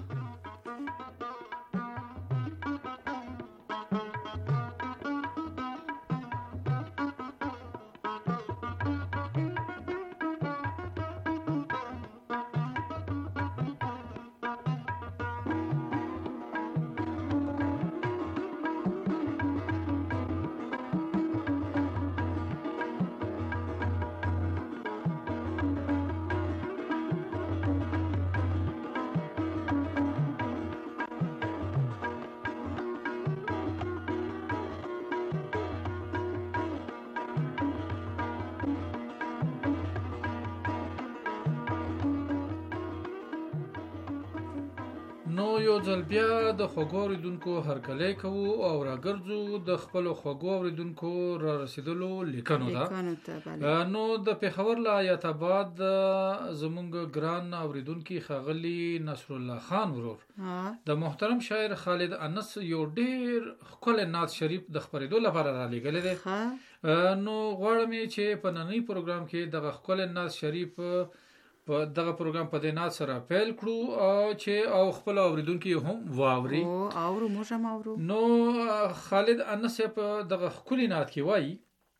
S8: نو یو ځل بیا د خوږو اوریدونکو هرکلی کوو او راګرځو د خپلو خوږو اوریدونکو را رسیدلو لیکنو ته. نو د پېښور له ایت آباد زمونږ ګران اوریدونکي ښاغلي نصر الله خان ورور د محترم شاعر خالد انس یو ډېر ښکلی نعت شریف د خپرېدو لپاره را لېږلی دی. نو غواړم چې په ننني پروګرام کې دغه ښکلی نعت شریف په دغه پروګرام په دې نعت سره پیل کړو او چې او خپل اوریدونکي هم واوري.
S6: او اورو موږ هم اورو.
S8: نو خالد انس په دغه ښکلي نعت کې وایي: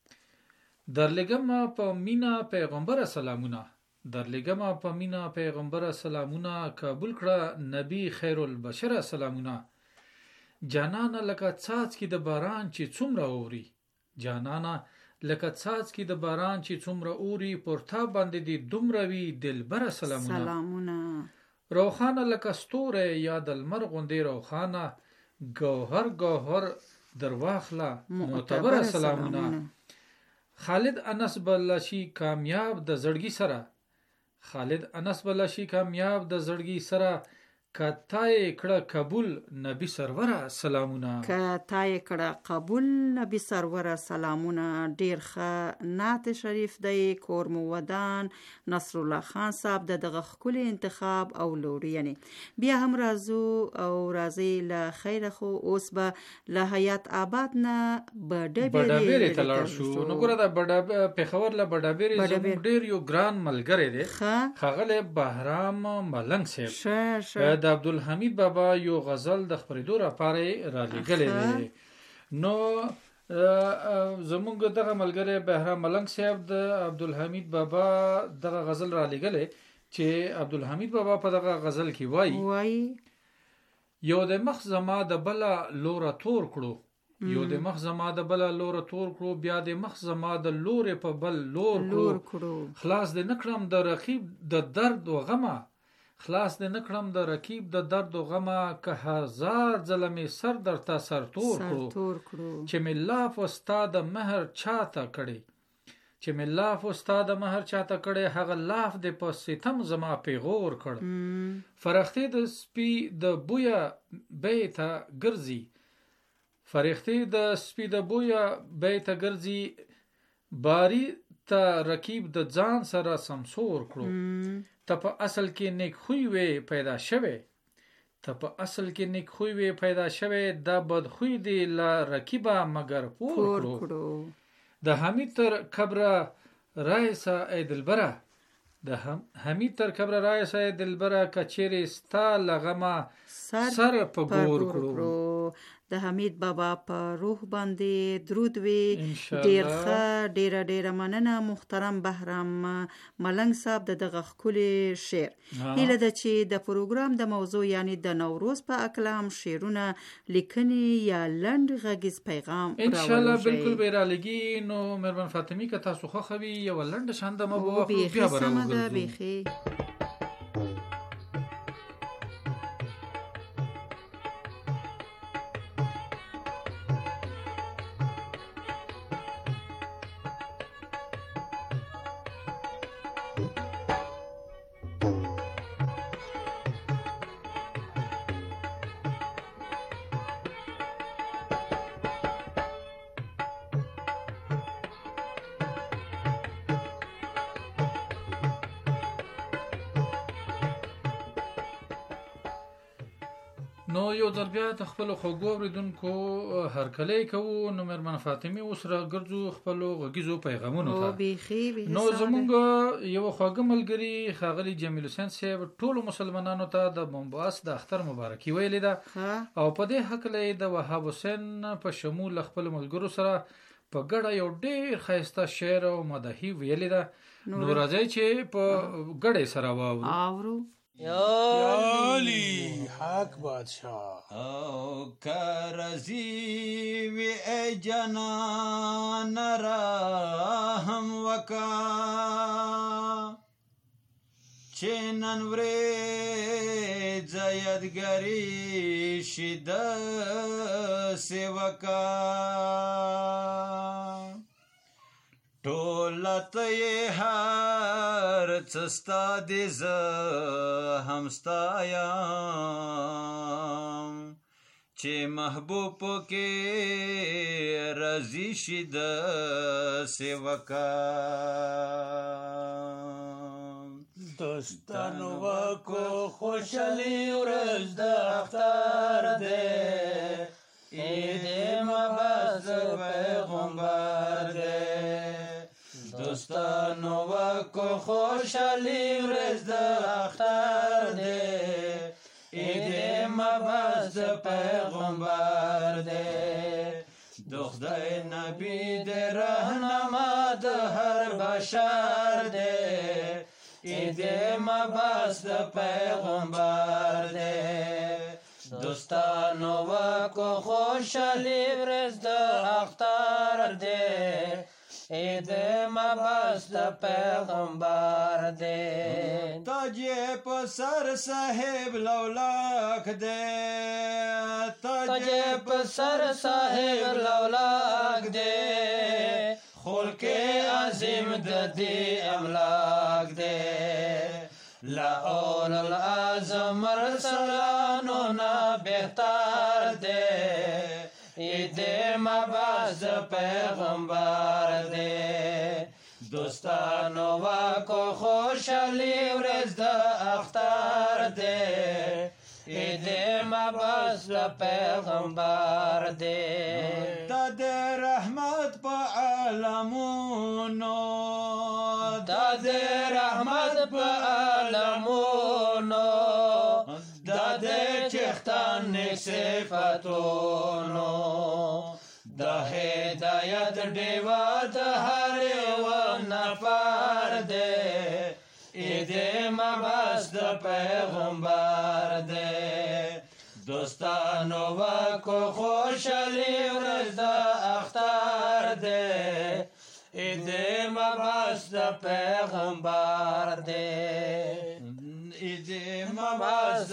S8: درلګم په مینا پیغمبر سلامونه، درلګم په مینا پیغمبر سلامونه، قبول کړه نبی خیر البشر سلامونه. جانانه لکه څاڅکي د باران چې څومره اوري، جانانه لکه څاڅکي د باران چې څومره اوري، پر تا باندې دې دومره وي دلبره سلامونه.
S6: سلامونه
S8: روخانه لکه ستوری یا د لمر غوندې روخانه، ګوهر ګوهر درواخله معتبره سلامونه. خالد انس بلشي کامیاب د زړګي سره، خالد انس بلشي کامیاب د زړګي سره، کتای کړه قبول نبی سروره سلامونه.
S6: کتای کړه قبول نبی سروره سلامونه. ډیر ښه نعت شریف دی. کور مو ودان نصر الله خان صاحب د دغه ښکلي انتخاب او لورینې. بیا هم راځو او راځي له خیره، خو اوس به له حیات آباد نه
S8: بډابېرې ته لاړ شو. نو ګوره د پېښور له بډابېرې زموږ ډېر یو ګران ملګری دی ښاغلی بهرام ملنګ صاحب.
S6: ښه
S8: د عبدالحمید بابا یو غزل د خپرېدو لپاره را لېږلی دی. نو زمونږ دغه ملګری بهرام ملنګ صاحب د عبدالحمید بابا دغه غزل را لېږلی چې عبدالحمید بابا په دغه غزل کې وایي: یو د مخ زما د بله لوره تور کړو، یو د مخ زما د بله لوره تور کړو، بیا د مخ زما د لورې په بل لور کړو، خلاص دې نه کړم د رقیب د درد و غمه، خلاص دې نه کړم د رقیب د درد و غمه، که هزار ځله مې سر درته سر تور کړو، چې مې لاف ستا د مهر چاته کړی، چې مې لاف ستا د مهر چاته کړی، هغه لاف دې په ستم زما پیغور کړ. فرښتې د سپي د بویه بیې ته ګرځي، فرښتې د سپي د بویه بیې ته ګرځي، باری ته رقیب د ځان سره سمسور کړو. ته په اصل کې نیک خوی وې پیدا شوی، ته په اصل کې نیک خوی وې پیدا شوی، دا بد خوی دی له رقیبه مگر پور کړو. د حمید تر قبره رایسه ای دلبره، د حمید تر قبره رایسه ای دلبره، کچېرې ستا له غمه سر په ګور کړو.
S6: د حمید بابا په روح باندې درود وي. ډیر ښه، ډیره ډیره مننه محترم بهرام ملنګ صاحب د دغه ښکلي شعر. هیله ده چې د پروګرام د موضوع یعنی د نوروز په اکله هم شعرونه، لیکنې یا لنډ غږیز پیغام
S8: ان شاء الله بالکل به را لګي. نو مهربان فاطمی که تاسو خوښه وي یو لنډه شاندمه به واخلو، بیا به راوګرځو. نو یو ځل بیا د خپل خوږو اوریدونکو هرکلی کوو. نو مېرمن فاطمه اوس راګرځو خپلو غږیزو پیغامونو ته. نو زمونږ یو خواږه ملګري ښاغلي جمیل حسین صاحب ټولو مسلمانانو ته د بمباس د اختر مبارکي ویلې ده او په دې هکله یې د وهاب حسین په شمول خپل ملګرو سره په ګډه یو ډېر ښایسته شعر او مدحي ویلې ده. نو راځئ چې په ګډه یې سره واورو.
S9: یا علی حق بادشاہ او کرزی وی ای جنان رحم وکا چنن وری زیدگری شد سیوکا ټولت یې هر څستا دې زه هم ستایم چې محبوب کې رضی شي د سیوکا دوستانو وکو خوشحالي ورځ د اختر دی عید مبارک پیغمبر دی دوستانو وکو خوشحالی ورځ د اختر دی عید مبارک پیغمبر دی د خدای نبی د رهنما د هر بشر دی عید مبارک پیغمبر دی دوستانو وکو خوشحالی ورځ د اختر دی عید مبارک پیغمبر دی تاج په سر صاحب لولاک دی تاج په سر صاحب لولاک دی خلق عظیم د دې املاک دی لا اول العظم رسولانو نا بهتر دی عید مبارک پیغمبر دی دوستانو وکو خوشحالی ورځ د اختر دی عید مبارک پیغمبر دی دا د رحمت په عالمونو دا د رحمت په عالمونو دا د چختان نیک صفتونو دا هدایت ډیوا د هر یو نفر دی عید مبارک پیغمبر دی دوستانو وکو خوشحالی ورځ د اختر دی عید مبارک پیغمبر دی عید مبارک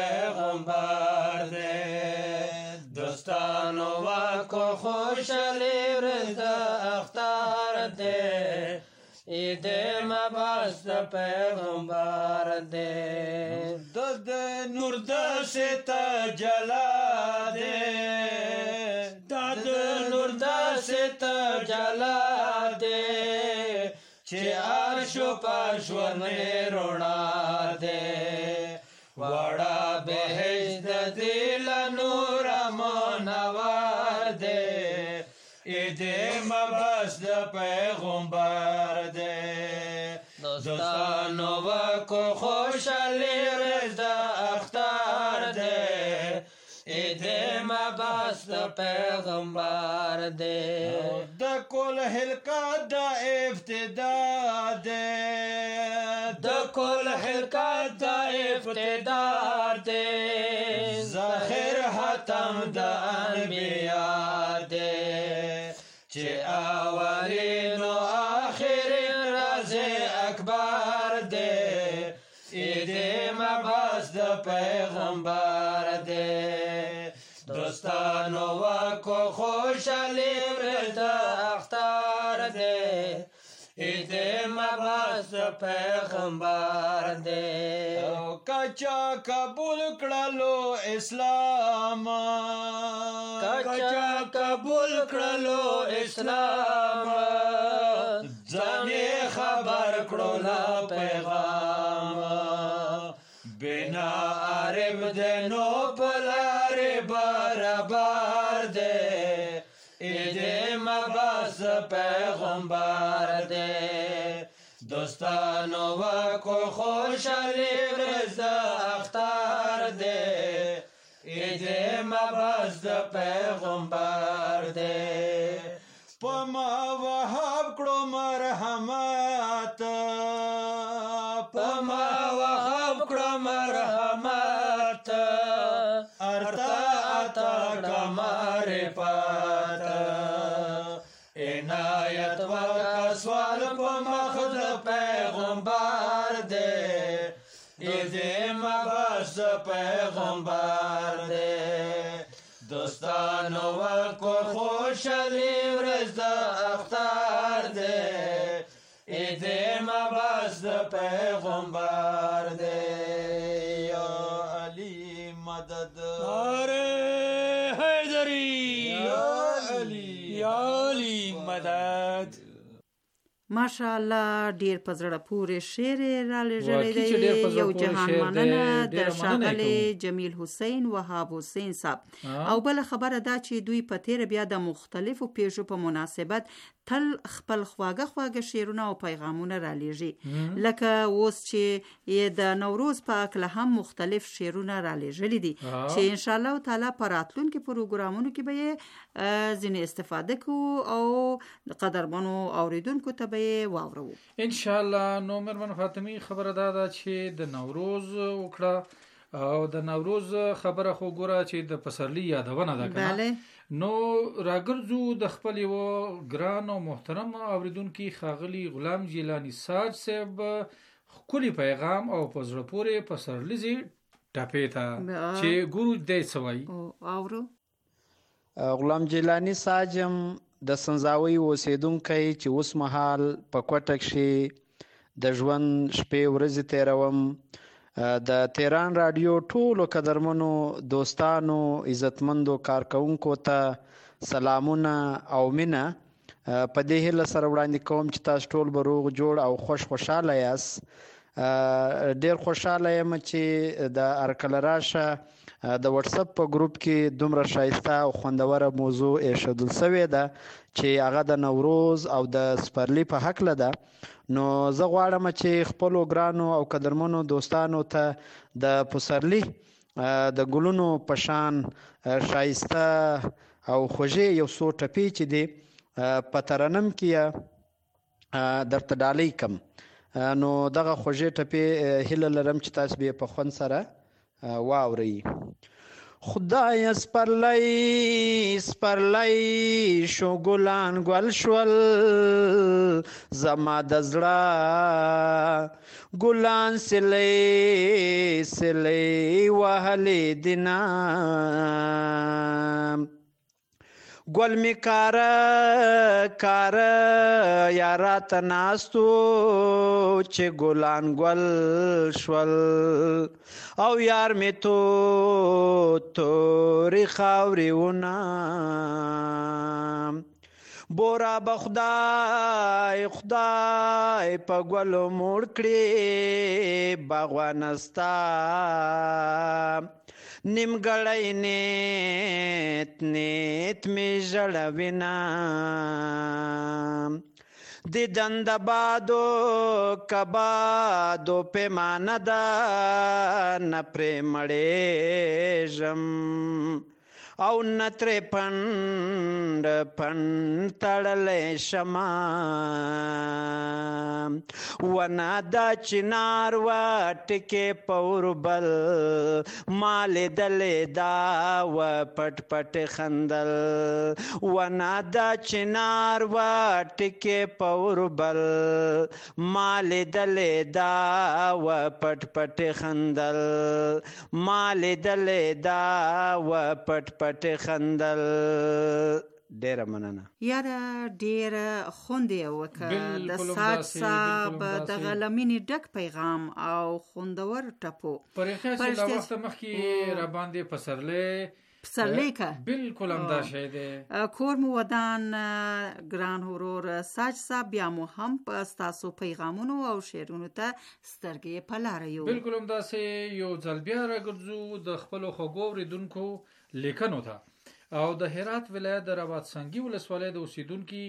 S9: پیغمبر دی دوستانو وکو خوشحالی ورځ د اختر دی عید مبارک پیغمبر دی د نور د ستا جلا دی د نور د ستا جلا دی چې عرشو پښور روڼا دی وړا بهشت د دل نور منور دی عید مبارک پیغمبر دی دوستانو وکو خوشحالی ورځ د اختر دی عید مبارک پیغمبر دی د کل حلقات د ابتدا دی د کل حلقات د ابتدا دی ظاهر ختم د انبیاء دی چې اولین و آخرین راز اکبر دی عید مبارک پیغمبر دی دوستانو وکو خوشحالی ورځ د اختر دی عید مبارک پیغمبر دی کچا قبول کړلو اسلام کچا قبول کړلو اسلام ځان خبر کړو لا پیغام بنا عرب دینو پلا پیغمبر دے دوستانو وکو خوشحالی ورځ د اختر دے عید مبعث د پیغمبر دے پما وهب کړو مرحمت پما وهب کړو مرحمت ارتا اتا کمر پات عنایت ورکا سوال په مخ د پیغمبر دے عید مبعث پیغمبر دے دوستانو وکو خوشحالی ورځ د اختر دے عید مبعث پیغمبر دے یا علی مدد ارے حیدری یا علی یا علی مدد
S6: ماشاءالله ډیر په زړه پورې شعر را لېږلی دی یو جهان مننه د ښاغلي جمیل حسین وهاب حسین صاحب او بله خبره دا چې دوی په تیره بیا د مختلفو پیښو په مناسبت تل خپل خواږه خواږه شعرونه او پیغامونه را لېږي لکه اوس چې د نوروز په هکله هم مختلف شعرونه را لېږلي دي چې انشاءالله تعالی په راتلونکي پروګرامونو کې به یې ځینې استفاده کوو او قدرمنو اوریدونکو ته به یې واورو
S8: انشاءالله. نو مېرمن فاطمي خبره دا ده چې د نوروز وکړه او د نوروز خبره خو ګوره چې د پسرلي یادونه ده کنه نو راګرځو د خپل یو ګران او محترم اوریدونکي ښاغلي غلام جیلانی ساج صاحب ښکلي پیغام او په زړه پورې پسرلیزې ټپې ته چې ګورو دی څه وایي
S6: اورو.
S10: غلام جیلانی ساجم د سنځاوي اوسیدونکی چې اوس مهال په کوټه کښې د ژوند شپې ورځې تېروم. د تهران رادیو ټولو قدرمنو دوستانو عزتمندو کارکونکو ته سلامونه او مینه په دې هیله سره وړاندې کوم چې تاسو ټول به روغ جوړ او خوش خوشحاله یاست. ډېر خوشحاله یم چې د هرکله راشه د واتساپ په ګروپ کې دومره ښایسته او خوندوره موضوع ایښودل سوې ده چې هغه د نوروز او د سپرلي په هکله ده. نو زه غواړم چې خپلو ګرانو او قدرمنو دوستانو ته د پسرلي د ګلونو په شان ښایسته او خوږې یو څو ټپې چې دي په ترنم کې درته ډالۍ کم. نو دغه خوږې ټپې هیله لرم چې تاسو به په خوند سره واورئ. خدای سپرلی سپرلی شو ګلان ګل شول زما د زړه ګلان سلی سلی وهلې دینا ګل می کاره کاره یارات ناستو چې ګلان ګل شول او یار می تو تورې خاورې ونه بورا به خدای خدای په ګلو موړ کړې باغوانه ستا نیمګړی نیت نیت می ژړوینه د دند بادو کبادو پیمانه ده نه پرې مړېږم او نه ترې پنډ پنډ تړلی شمه ونه دا چنار وه ټکې په اوربل ما لیدلې دا وه پټ پټ خندل ونه دا چنار وه ټکې په اوربل ما لیدلې دا وه پټ پټ خندل ما لیدلې دا وه پټ پټ خندل. ډیره مننه
S6: یاره ډیره خوند یې وکړه د ساج صاحب دغه له مینې ډک پیغام او خوندور ټپو
S8: په رښتیا چې له وخته مخکې راباندې پسرلی
S6: پسرلی که
S8: بالکل همدا شی دی.
S6: کور مو ودان ګران ورور ساج صاحب بیا مو هم په ستاسو پیغامونو او شعرونو ته سترګې په لاره یو
S8: بالکل همداسې یو ځل بیا راګرځو د خپلو خوږو اورېدونکو لیکنو ته او د هرات ولایت د رباط سنگي ولسوالۍ د اوسیدونکي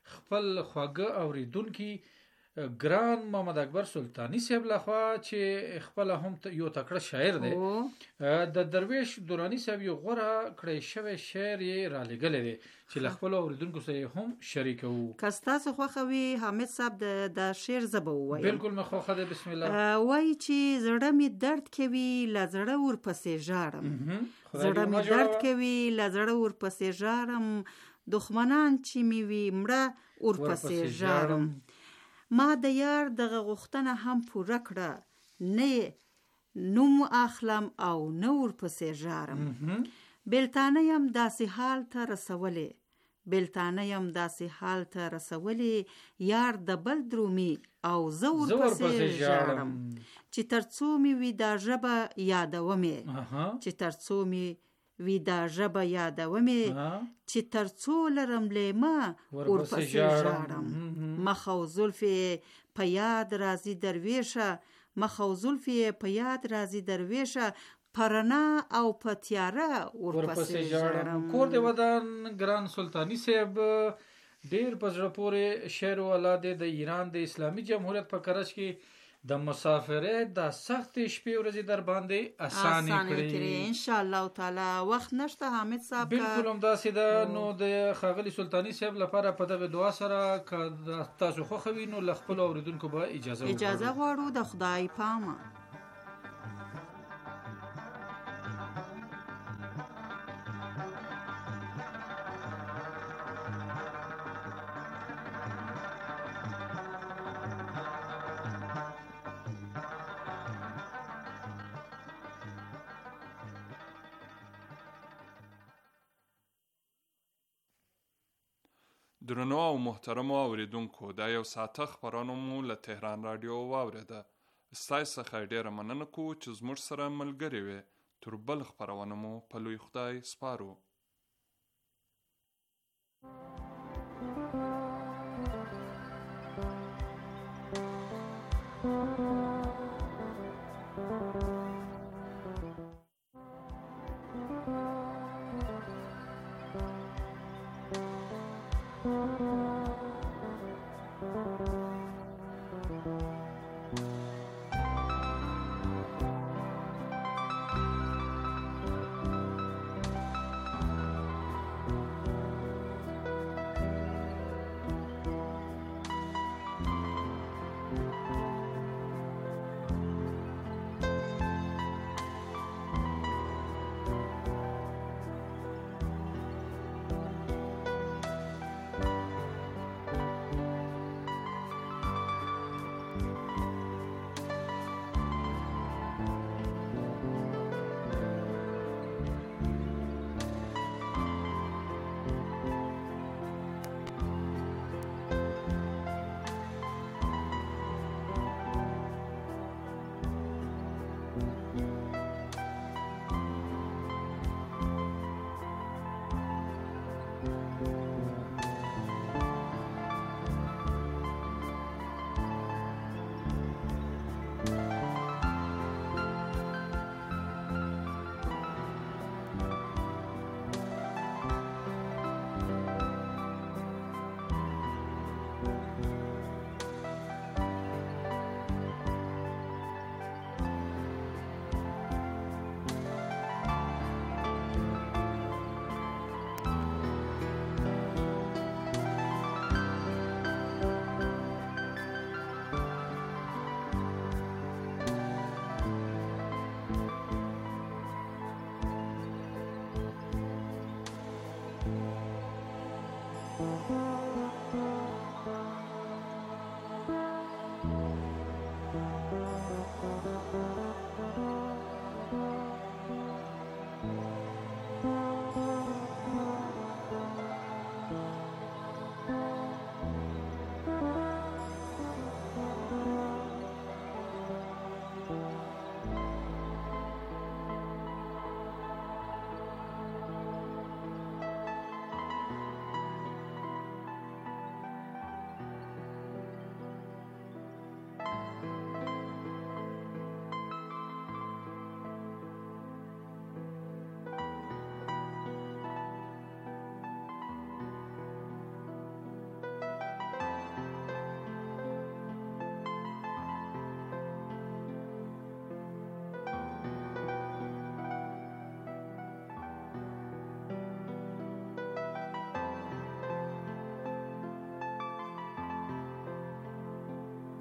S8: خپل خواږه اوریدونکي ګران محمد اکبر سلطانی صاحب لخوا چې خپل هم یو تکړه شاعر دی د درویش دورانی صاحب یو غوره کړی شوی شعر یې را لګلې دی چې خپل اوریدونکو سره هم شریکو.
S6: کستاسو خوخوي حامد صاحب د شعر زبو وای.
S8: بالکل مخوخه ده. بسم الله.
S6: وای چې زړه می درد کوي لزړه ور پسې ژاړم، زړه می درد کوي لزړه ور پسې ژاړم، دښمنان چې می وی مړه ور پسې ژاړم، ما د یار دغه غوښتنه هم پوره کړه، نه نوم اخلم او نه ورپسې ژاړم، بېلتانه یم داسې حال ته رسولې، بېلتانه یم داسې حال ته رسولې، یار د بل درومي او زه ورپسې ژاړم، چې تر څو مې وي دا ژبه یادومې، چې تر څو مې وی دا ژبه یادومې، چې تر څو لرم لیمه ورپسې ژاړم، مخ او زلفې په یاد راځي درویشه، مخ او زلفې په یاد راځي درویشه، پرنا او په تیاره ورپسې ژاړم.
S8: کور د ودان ګران سلطانی صاحب ډیر په زړه پورې شعر ولاده د ایران د اسلامي جمهوریت په کرج کې د مسافرت د سخت شپې ورځې در باندې اسانه کړې
S6: ان شاء الله تعالی. وخت نشته حامد صاحب.
S8: بالکل هم داسې ده. نو د ښاغلي سلطانی صاحب لپاره په دغه دعا سره که تاسو خوښوي نو له خپلو اوریدونکو به اجازه وغواړو.
S6: اجازه غواړو د خدای پامه.
S4: درنو او محترمو اوریدونکو، دا یو ساعته خبرونه مو له تهران رادیو واورېده. ستاسو څخه ډیره مننه کوو چې زموږ سره ملګري وې. تر بل خبرونه مو په لوی خدای سپارو.
S11: Thank you.